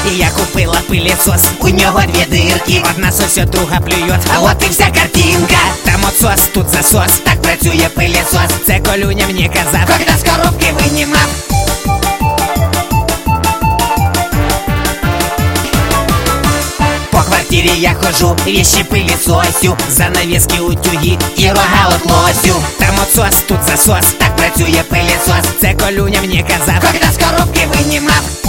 І я купила пилісос, у нього дві дирки. Одна сосет, друга плює, а от і вся картинка. Там отсос, тут засос, так працює пилісос. Це Колюня мені казав, когда з коробки винімав. По квартирі я хожу, вещи пилісосю, занавески, утюги і рога от лосю. Там отсос, тут засос, так працює пилісос. Це Колюня мені казав, когда з коробки винімав.